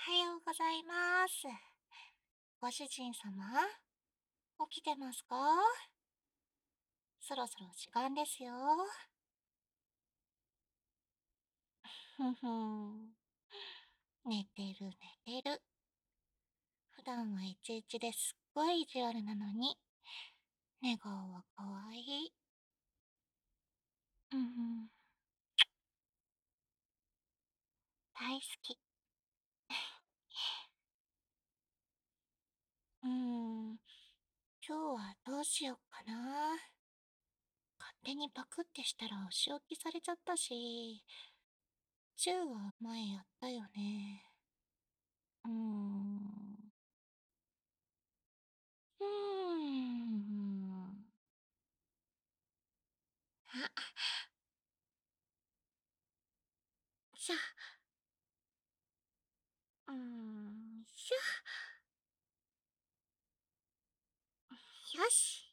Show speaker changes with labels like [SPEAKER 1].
[SPEAKER 1] はようございます。ご主人様、起きてますか？そろそろ時間ですよ。ふふん。寝てる寝てる。普段はいちいちですっごい意地悪なのに、寝顔はかわいい。うんん。大好き。今日はどうしよっかな。勝手にパクってしたらお仕置きされちゃったし、チューは前やったよね。うーん。うーん。あ、しゃ、しゃ、よし。